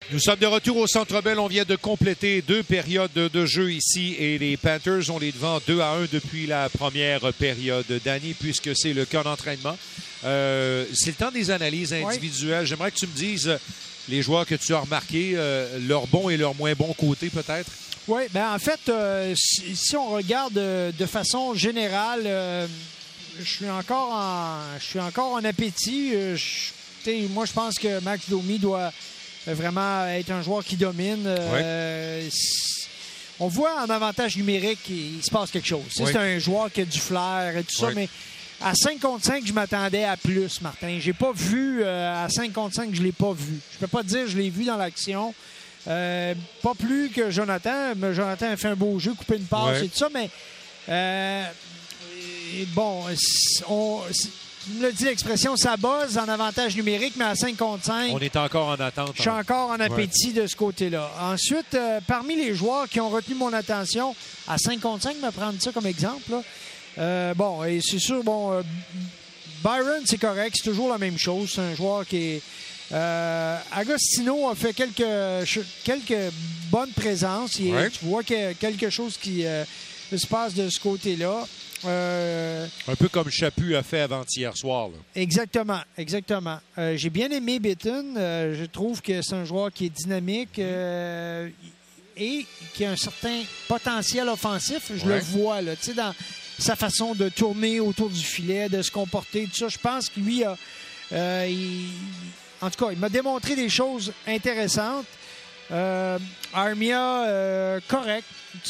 Nous sommes de retour au Centre Bell. On vient de compléter 2 périodes de jeu ici et les Panthers ont les devants 2-1 depuis la première période, Danny, puisque c'est le camp d'entraînement. C'est le temps des analyses individuelles. J'aimerais que tu me dises les joueurs que tu as remarqués, leurs bons et leurs moins bons côtés peut-être. Oui, bien en fait, si on regarde de façon générale, je suis encore en appétit. Moi, je pense que Max Domi doit vraiment être un joueur qui domine. On voit en avantage numérique, il se passe quelque chose. C'est un joueur qui a du flair et tout ça, mais à 5 contre 5, je m'attendais à plus, Martin. J'ai pas vu, à 5 contre 5, je l'ai pas vu. Je peux pas te dire que je l'ai vu dans l'action. Pas plus que Jonathan. Mais Jonathan a fait un beau jeu, coupé une passe et tout ça, mais bon, me l'a dit l'expression, ça buzz en avantage numérique, mais à 5 contre 5. On est encore en attente. Je suis encore en appétit de ce côté-là. Ensuite, parmi les joueurs qui ont retenu mon attention, à 5 contre 5, me prendre ça comme exemple, là, bon, et c'est sûr, bon, Byron, c'est correct, c'est toujours la même chose. C'est un joueur qui est... Agostino a fait quelques bonnes présences. Tu vois qu'il y a quelque chose qui se passe de ce côté-là. Un peu comme Chaput a fait avant-hier soir. Là. Exactement. J'ai bien aimé Bitton. Je trouve que c'est un joueur qui est dynamique et qui a un certain potentiel offensif. Je le vois là, dans sa façon de tourner autour du filet, de se comporter, tout ça. Je pense que lui, en tout cas, il m'a démontré des choses intéressantes. Armia, correct,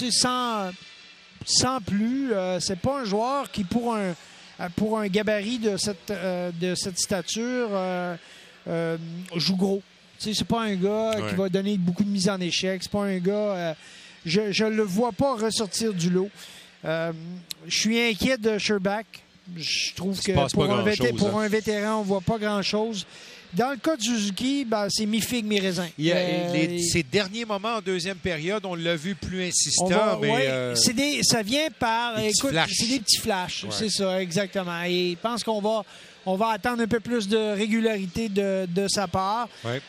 sans plus. C'est pas un joueur qui, pour un gabarit de cette stature, joue gros. C'est pas un gars qui va donner beaucoup de mise en échec. C'est pas un gars... je le vois pas ressortir du lot. Je suis inquiet de Sherbak. Je trouve que pour un vétéran, on voit pas grand-chose. Dans le cas de Suzuki, c'est mi-figue, mi-raisin. Ces derniers moments en deuxième période, on l'a vu plus insistant. Ça vient par... c'est des petits flashs. Ouais. C'est ça, exactement. Et je pense qu'on va attendre un peu plus de régularité de sa part. Ouais.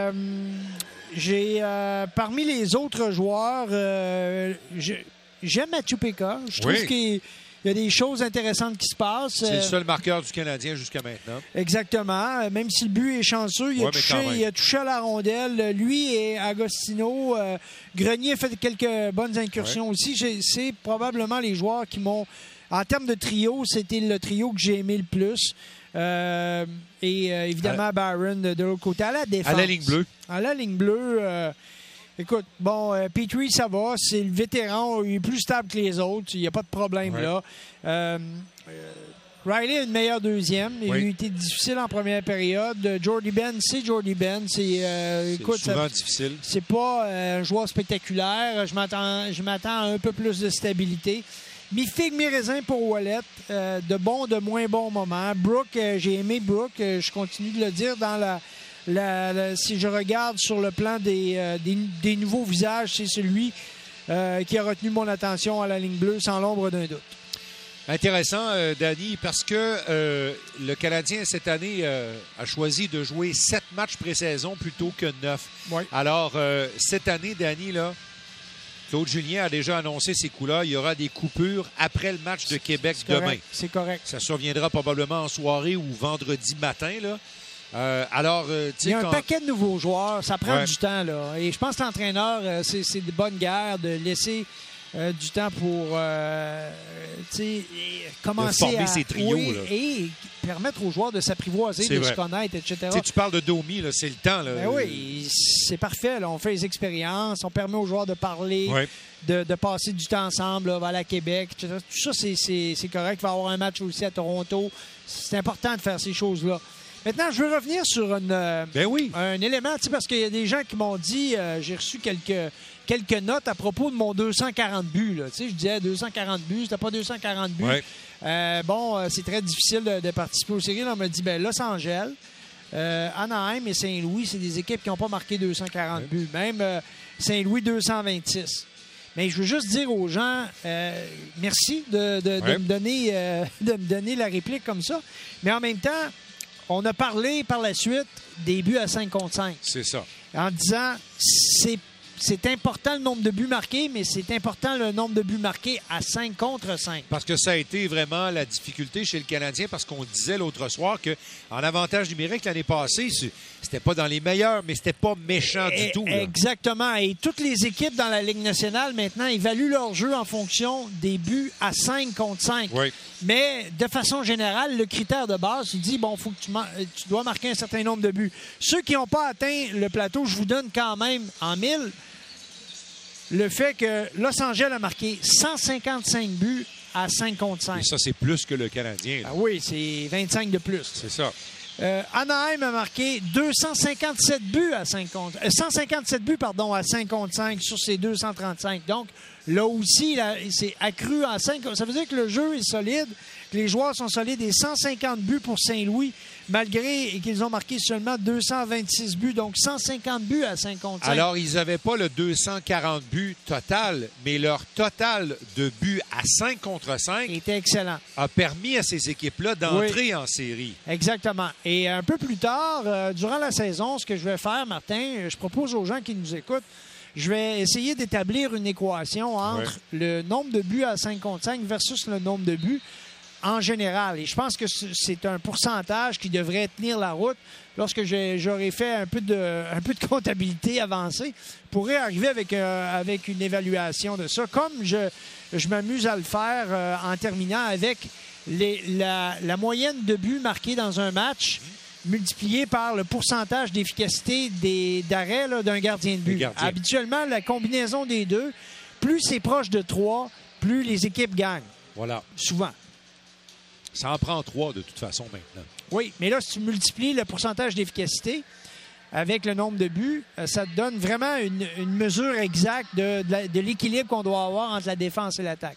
Parmi les autres joueurs, j'aime Mathieu Péka. Je trouve qu'il y a des choses intéressantes qui se passent. C'est le seul marqueur du Canadien jusqu'à maintenant. Exactement. Même si le but est chanceux, il a touché à la rondelle. Lui et Agostino. Grenier a fait quelques bonnes incursions aussi. C'est probablement les joueurs qui m'ont... En termes de trio, c'était le trio que j'ai aimé le plus. Évidemment, Byron de l'autre côté. À la défense. À la ligne bleue. Écoute, bon, Petrie, ça va. C'est le vétéran. Il est plus stable que les autres. Il n'y a pas de problème là. Riley a une meilleure deuxième. Il a été difficile en première période. Jordy Ben, c'est Jordy Ben. C'est souvent difficile. C'est pas un joueur spectaculaire. Je m'attends à un peu plus de stabilité. Mi-figue, mi-raisin pour Ouellet. De bons, de moins bons moments. Brooke, j'ai aimé Brooke. Je continue de le dire dans si je regarde sur le plan des nouveaux visages, c'est celui qui a retenu mon attention à la ligne bleue sans l'ombre d'un doute. Intéressant, Danny, parce que le Canadien, cette année, a choisi de jouer 7 matchs pré-saison plutôt que 9. Oui. Alors, cette année, Danny, là, Claude Julien a déjà annoncé ces coups-là. Il y aura des coupures après le match de Québec demain. C'est correct. Ça surviendra probablement en soirée ou vendredi matin, là. Il y a un paquet de nouveaux joueurs. Ça prend du temps, là. Et je pense que l'entraîneur, c'est de bonne guerre de laisser du temps pour commencer former à ces trios, là. Et permettre aux joueurs de s'apprivoiser, se connaître, etc. Tu parles de Domi, là, c'est le temps. Là. Ben oui, c'est parfait. Là. On fait les expériences, on permet aux joueurs de parler, de passer du temps ensemble là, à Québec, etc. Tout ça, c'est correct. Il va y avoir un match aussi à Toronto. C'est important de faire ces choses-là. Maintenant, je veux revenir sur un élément, parce qu'il y a des gens qui m'ont dit, j'ai reçu quelques notes à propos de mon 240 buts. Là. Je disais 240 buts, c'était pas 240 buts. Ouais. C'est très difficile de participer aux séries. Là, on m'a dit, Los Angeles, Anaheim et Saint-Louis, c'est des équipes qui n'ont pas marqué 240 buts. Même Saint-Louis, 226. Mais je veux juste dire aux gens, merci de me donner la réplique comme ça. Mais en même temps, on a parlé par la suite des buts à 5 contre 5. C'est ça. en disant c'est important le nombre de buts marqués, mais c'est important le nombre de buts marqués à 5 contre 5. Parce que ça a été vraiment la difficulté chez le Canadien, parce qu'on disait l'autre soir qu'en avantage numérique l'année passée, c'était pas dans les meilleurs, mais c'était pas méchant du tout. Là. Exactement. Et toutes les équipes dans la Ligue nationale, maintenant, évaluent leur jeu en fonction des buts à 5 contre 5. Oui. Mais de façon générale, le critère de base, il dit, bon, faut que tu dois marquer un certain nombre de buts. Ceux qui n'ont pas atteint le plateau, je vous donne quand même en 1000 le fait que Los Angeles a marqué 155 buts à 5 contre 5. Et ça, c'est plus que le Canadien. Ah oui, c'est 25 de plus. C'est ça. Anaheim a marqué 257 buts à 5 contre 157 buts à 5 contre 5 sur ses 235. Donc, là aussi, c'est accru en 5. Ça veut dire que le jeu est solide, que les joueurs sont solides et 150 buts pour Saint-Louis, malgré qu'ils ont marqué seulement 226 buts, donc 150 buts à 5 contre 5. Alors, ils n'avaient pas le 240 buts total, mais leur total de buts à 5 contre 5 était excellent. A permis à ces équipes-là d'entrer en série. Exactement. Et un peu plus tard, durant la saison, ce que je vais faire, Martin, je propose aux gens qui nous écoutent, je vais essayer d'établir une équation entre le nombre de buts à 5 contre 5 versus le nombre de buts en général. Et je pense que c'est un pourcentage qui devrait tenir la route. Lorsque j'aurai fait un peu de comptabilité avancée, je pourrais arriver avec une évaluation de ça, comme je m'amuse à le faire en terminant avec la moyenne de buts marqués dans un match multiplié par le pourcentage d'efficacité d'arrêt d'un gardien de but. Habituellement, la combinaison des deux, plus c'est proche de 3, plus les équipes gagnent. Voilà. Souvent. Ça en prend 3 de toute façon maintenant. Oui, mais là, si tu multiplies le pourcentage d'efficacité avec le nombre de buts, ça te donne vraiment une mesure exacte de l'équilibre qu'on doit avoir entre la défense et l'attaque.